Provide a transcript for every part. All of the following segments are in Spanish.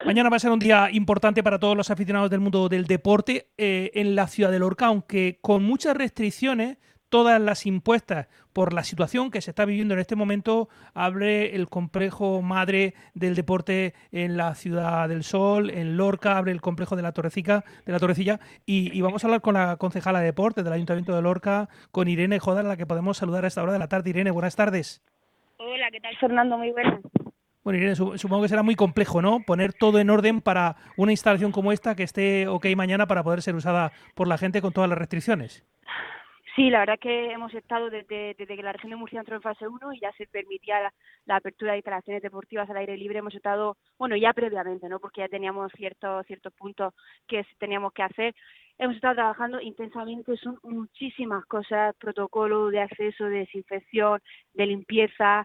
Mañana va a ser un día importante para todos los aficionados del mundo del deporte en la ciudad de Lorca, aunque con muchas restricciones, todas las impuestas por la situación que se está viviendo en este momento, abre el complejo madre del deporte en la Ciudad del Sol, en Lorca, abre el complejo de la Torrecilla, y vamos a hablar con la concejala de deporte del Ayuntamiento de Lorca, con Irene Jodar, a la que podemos saludar a esta hora de la tarde. Irene, buenas tardes. Hola, ¿qué tal, Fernando? Muy buenas. Bueno, Irene, supongo que será muy complejo, ¿no? Poner todo en orden para una instalación como esta que esté ok mañana para poder ser usada por la gente con todas las restricciones. Sí, la verdad que hemos estado desde que la región de Murcia entró en fase uno y ya se permitía la apertura de instalaciones deportivas al aire libre. Hemos estado, bueno, ya previamente, ¿no? Porque ya teníamos ciertos puntos que teníamos que hacer. Hemos estado trabajando intensamente, son muchísimas cosas, protocolo de acceso, de desinfección, de limpieza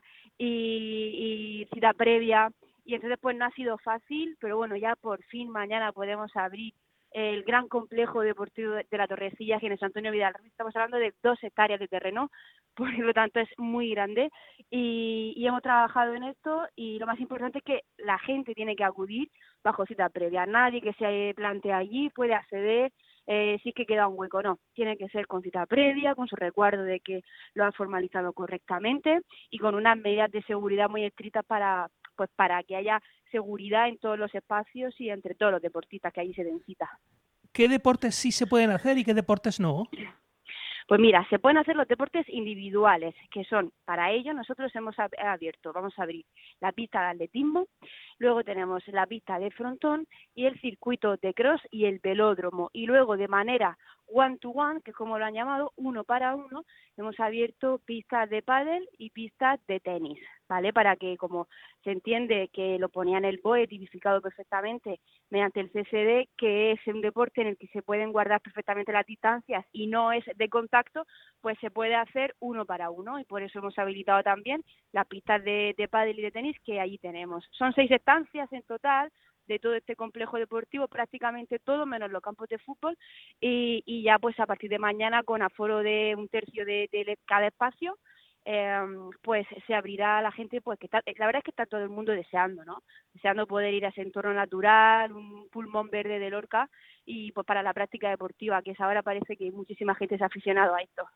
y cita previa. Y entonces pues no ha sido fácil, pero bueno, ya por fin mañana podemos abrir el gran complejo deportivo de la Torrecilla, aquí en San Antonio Vidal. Estamos hablando de 2 hectáreas de terreno, por lo tanto es muy grande y hemos trabajado en esto y lo más importante es que la gente tiene que acudir bajo cita previa. Nadie que se plantee allí puede acceder si es que queda un hueco, no. Tiene que ser con cita previa, con su recuerdo de que lo han formalizado correctamente y con unas medidas de seguridad muy estrictas para que haya seguridad en todos los espacios y entre todos los deportistas que allí se den cita. ¿Qué deportes sí se pueden hacer y qué deportes no? Pues mira, se pueden hacer los deportes individuales, que son, para ello nosotros vamos a abrir la pista de atletismo, luego tenemos la pista de frontón y el circuito de cross y el velódromo. Y luego de manera one to one, que es como lo han llamado, uno para uno, hemos abierto pistas de pádel y pistas de tenis, ¿vale? Para que, como se entiende que lo ponía en el BOE tipificado perfectamente mediante el CSD, que es un deporte en el que se pueden guardar perfectamente las distancias y no es de contacto, pues se puede hacer uno para uno y por eso hemos habilitado también las pistas de pádel y de tenis que allí tenemos. Son 6 estancias en total de todo este complejo deportivo, prácticamente todo menos los campos de fútbol y ya pues a partir de mañana con aforo de un tercio de cada espacio pues se abrirá a la gente, pues que la verdad es que está todo el mundo deseando, ¿no? Deseando poder ir a ese entorno natural, un pulmón verde de Lorca y pues para la práctica deportiva, que es ahora parece que muchísima gente se ha aficionado a esto.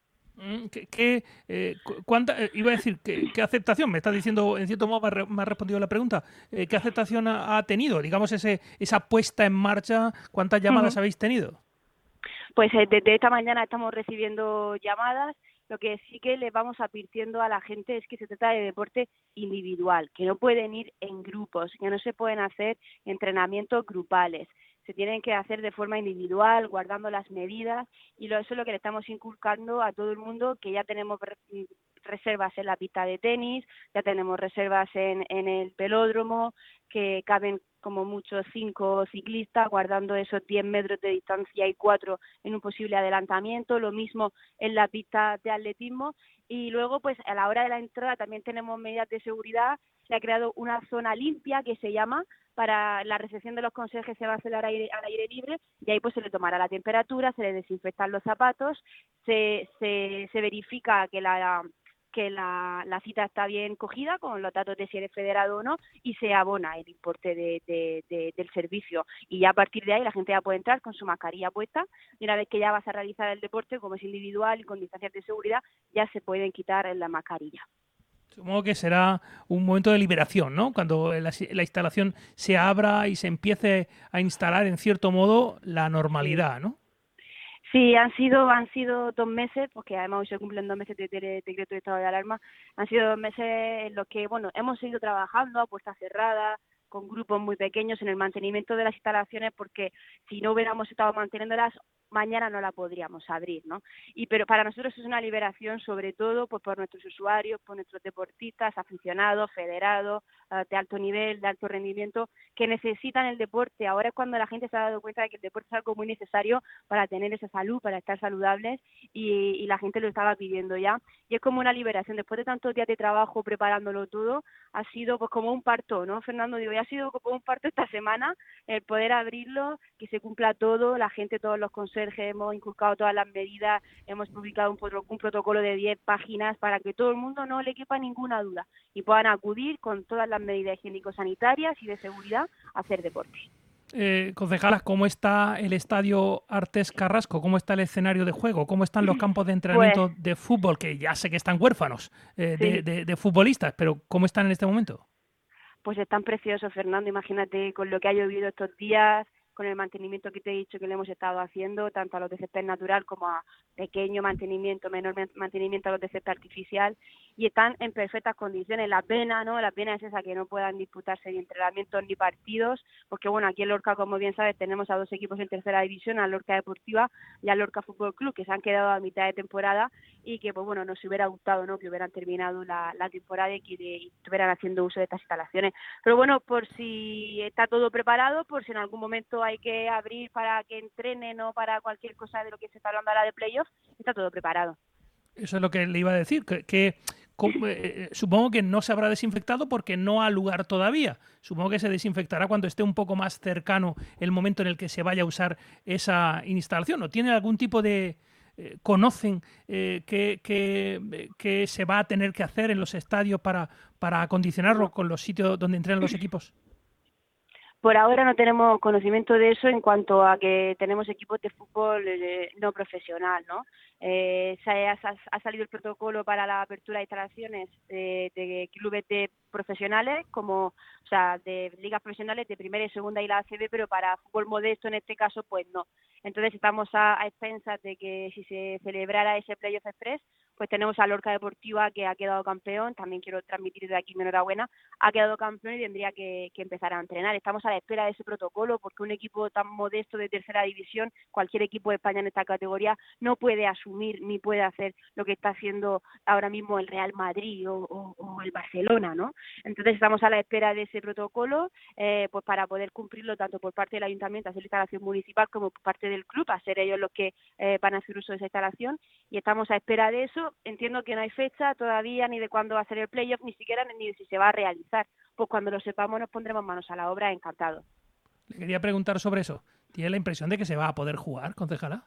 Iba a decir, ¿qué aceptación? Me estás diciendo, en cierto modo me has respondido la pregunta. ¿Qué aceptación ha tenido? Digamos, esa puesta en marcha, ¿cuántas llamadas habéis tenido? Pues desde esta mañana estamos recibiendo llamadas. Lo que sí que le vamos advirtiendo a la gente es que se trata de deporte individual, que no pueden ir en grupos, que no se pueden hacer entrenamientos grupales. Se tienen que hacer de forma individual, guardando las medidas, y eso es lo que le estamos inculcando a todo el mundo, que ya tenemos reservas en la pista de tenis, ya tenemos reservas en el velódromo, que caben como mucho 5 ciclistas, guardando esos 10 metros de distancia y 4 en un posible adelantamiento, lo mismo en la pista de atletismo, y luego pues a la hora de la entrada también tenemos medidas de seguridad. Se ha creado una zona limpia que se llama, para la recepción de los conserjes se va a hacer al aire libre y ahí pues se le tomará la temperatura, se le desinfectan los zapatos, se verifica que la cita está bien cogida con los datos de si eres federado o no y se abona el importe del servicio. Y ya a partir de ahí la gente ya puede entrar con su mascarilla puesta y una vez que ya vas a realizar el deporte, como es individual y con distancias de seguridad, ya se pueden quitar la mascarilla. Supongo que será un momento de liberación, ¿no? Cuando la instalación se abra y se empiece a instalar, en cierto modo, la Sí. normalidad, ¿no? Sí, han sido 2 meses, porque además hoy se cumplen 2 meses de decreto de estado de alarma. Han sido 2 meses en los que, bueno, hemos seguido trabajando a puerta cerrada, con grupos muy pequeños en el mantenimiento de las instalaciones, porque si no hubiéramos estado manteniéndolas, mañana no la podríamos abrir, ¿no? Pero para nosotros es una liberación, sobre todo pues por nuestros usuarios, por nuestros deportistas, aficionados, federados, de alto nivel, de alto rendimiento, que necesitan el deporte. Ahora es cuando la gente se ha dado cuenta de que el deporte es algo muy necesario para tener esa salud, para estar saludables y la gente lo estaba pidiendo ya. Y es como una liberación. Después de tantos días de trabajo preparándolo todo, ha sido pues como un parto, ¿no, Fernando? Digo, ya ha sido como un parto esta semana el poder abrirlo, que se cumpla todo, la gente, todos los consejos Sergio hemos inculcado todas las medidas, hemos publicado un protocolo de 10 páginas para que todo el mundo no le quepa ninguna duda y puedan acudir con todas las medidas higiénico-sanitarias y de seguridad a hacer deporte. Concejalas, ¿cómo está el estadio Artés Carrasco? ¿Cómo está el escenario de juego? ¿Cómo están los campos de entrenamiento de fútbol? Que ya sé que están huérfanos de futbolistas, pero ¿cómo están en este momento? Pues están preciosos, Fernando. Imagínate con lo que ha llovido estos días, con el mantenimiento que te he dicho que le hemos estado haciendo, tanto a los de césped natural como a pequeño mantenimiento, menor mantenimiento a los de césped artificial, y están en perfectas condiciones. La pena es esa, que no puedan disputarse ni entrenamientos ni partidos, porque bueno, aquí en Lorca, como bien sabes, tenemos a 2 equipos en tercera división, a Lorca Deportiva y a Lorca Fútbol Club, que se han quedado a mitad de temporada y que pues bueno, nos hubiera gustado, ¿no?, que hubieran terminado la temporada y que estuvieran haciendo uso de estas instalaciones. Pero bueno, por si está todo preparado, por si en algún momento hay que abrir para que entrenen o para cualquier cosa de lo que se está hablando ahora de playoff, está todo preparado. Eso es lo que le iba a decir, supongo que no se habrá desinfectado porque no ha lugar todavía. Supongo que se desinfectará cuando esté un poco más cercano el momento en el que se vaya a usar esa instalación. ¿O tiene algún tipo de... conocen que se va a tener que hacer en los estadios para acondicionarlo con los sitios donde entrenan los equipos? Por ahora no tenemos conocimiento de eso en cuanto a que tenemos equipos de fútbol no profesional, ¿no? Ha salido el protocolo para la apertura de instalaciones de clubes de profesionales, o sea, de ligas profesionales de primera y segunda y la ACB, pero para fútbol modesto en este caso, pues no. Entonces estamos a expensas de que si se celebrara ese Playoff Express, pues tenemos a Lorca Deportiva, que ha quedado campeón. También quiero transmitir desde aquí mi enhorabuena, ha quedado campeón y tendría que empezar a entrenar. Estamos a la espera de ese protocolo porque un equipo tan modesto de tercera división, cualquier equipo de España en esta categoría, no puede asumir ni puede hacer lo que está haciendo ahora mismo el Real Madrid o el Barcelona, ¿no? Entonces estamos a la espera de ese protocolo, pues para poder cumplirlo tanto por parte del Ayuntamiento, hacer la instalación municipal, como por parte del club, a ser ellos los que van a hacer uso de esa instalación, y estamos a espera de eso. Entiendo que no hay fecha todavía ni de cuándo va a ser el playoff, ni siquiera ni de si se va a realizar. Pues cuando lo sepamos nos pondremos manos a la obra, encantado. Le quería preguntar sobre eso. ¿Tiene la impresión de que se va a poder jugar, concejala?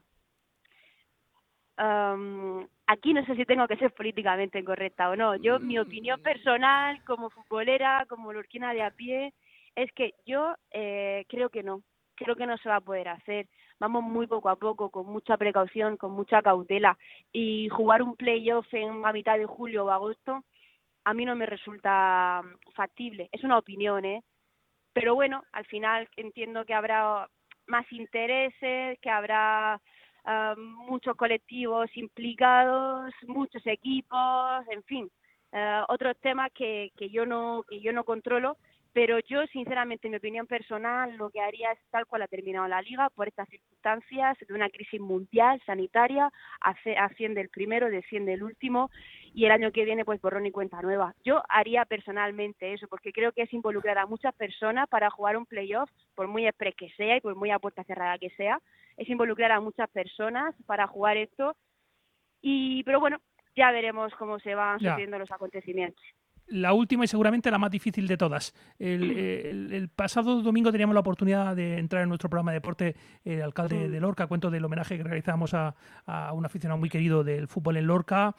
Aquí no sé si tengo que ser políticamente correcta o no. Yo, mi opinión personal, como futbolera, como lorquina de a pie, es que yo creo que no se va a poder hacer. Vamos muy poco a poco, con mucha precaución, con mucha cautela, y jugar un playoff a mitad de julio o agosto a mí no me resulta factible. Es una opinión, pero bueno, al final entiendo que habrá más intereses, que habrá muchos colectivos implicados, muchos equipos, en fin, otros temas que yo no controlo. Pero yo, sinceramente, en mi opinión personal, lo que haría es, tal cual ha terminado la Liga, por estas circunstancias de una crisis mundial, sanitaria, asciende el primero, desciende el último, y el año que viene, pues borrón y cuenta nueva. Yo haría personalmente eso, porque creo que es involucrar a muchas personas para jugar un playoff, por muy express que sea y por muy a puerta cerrada que sea, es involucrar a muchas personas para jugar esto, pero bueno, ya veremos cómo se van sucediendo los acontecimientos. La última y seguramente la más difícil de todas. El pasado domingo teníamos la oportunidad de entrar en nuestro programa de deporte, el alcalde de Lorca, cuento del homenaje que realizamos a un aficionado muy querido del fútbol en Lorca,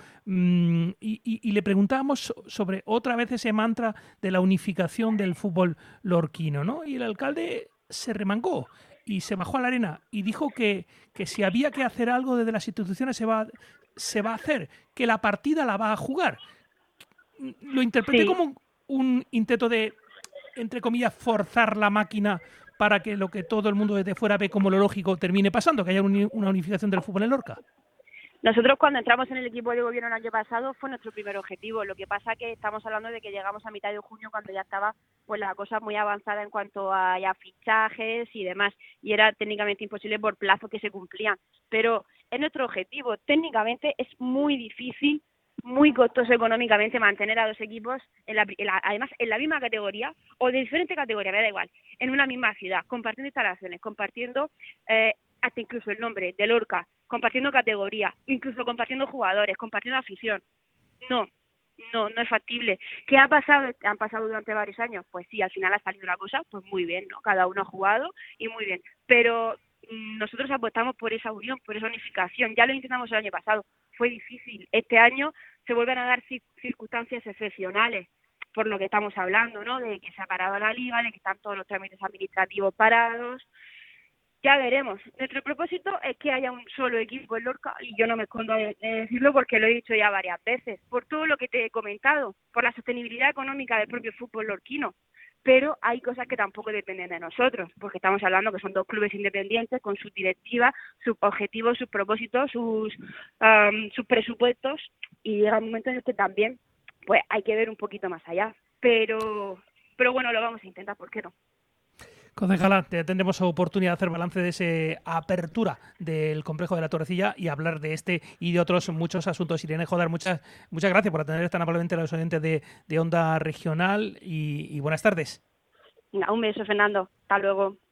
y le preguntábamos sobre otra vez ese mantra de la unificación del fútbol lorquino, ¿no? Y el alcalde se remangó y se bajó a la arena y dijo que si había que hacer algo desde las instituciones se va a hacer, que la partida la va a jugar. Lo interpreté como un intento de, entre comillas, forzar la máquina para que lo que todo el mundo desde fuera ve como lo lógico termine pasando, que haya una unificación del fútbol en Lorca. Nosotros, cuando entramos en el equipo de gobierno el año pasado, fue nuestro primer objetivo. Lo que pasa que estamos hablando de que llegamos a mitad de junio, cuando ya estaba pues la cosa muy avanzada en cuanto a ya fichajes y demás, y era técnicamente imposible por plazos que se cumplían. Pero es nuestro objetivo. Técnicamente es muy difícil, muy costoso económicamente, mantener a dos equipos además en la misma categoría o de diferente categoría, me da igual, en una misma ciudad, compartiendo instalaciones, compartiendo hasta incluso el nombre de Lorca, compartiendo categoría, incluso compartiendo jugadores, compartiendo afición. No es factible. ¿Qué ha pasado? Han pasado durante varios años. Pues sí, al final ha salido la cosa, pues muy bien, ¿no? Cada uno ha jugado y muy bien. Pero nosotros apostamos por esa unión, por esa unificación. Ya lo intentamos el año pasado, fue difícil. Este año se vuelven a dar circunstancias excepcionales, por lo que estamos hablando, ¿no? De que se ha parado la liga, de que están todos los trámites administrativos parados. Ya veremos. Nuestro propósito es que haya un solo equipo en Lorca, y yo no me escondo de decirlo porque lo he dicho ya varias veces, por todo lo que te he comentado, por la sostenibilidad económica del propio fútbol lorquino. Pero hay cosas que tampoco dependen de nosotros, porque estamos hablando que son dos clubes independientes con sus directivas, sus objetivos, sus propósitos, sus presupuestos, y llega un momento en el que también pues hay que ver un poquito más allá. Pero bueno, lo vamos a intentar, ¿por qué no? Concejala, tendremos oportunidad de hacer balance de esa apertura del complejo de la Torrecilla y hablar de este y de otros muchos asuntos. Irene Jodar, muchas gracias por atender tan amablemente a los oyentes de Onda Regional y buenas tardes. Un beso, Fernando. Hasta luego.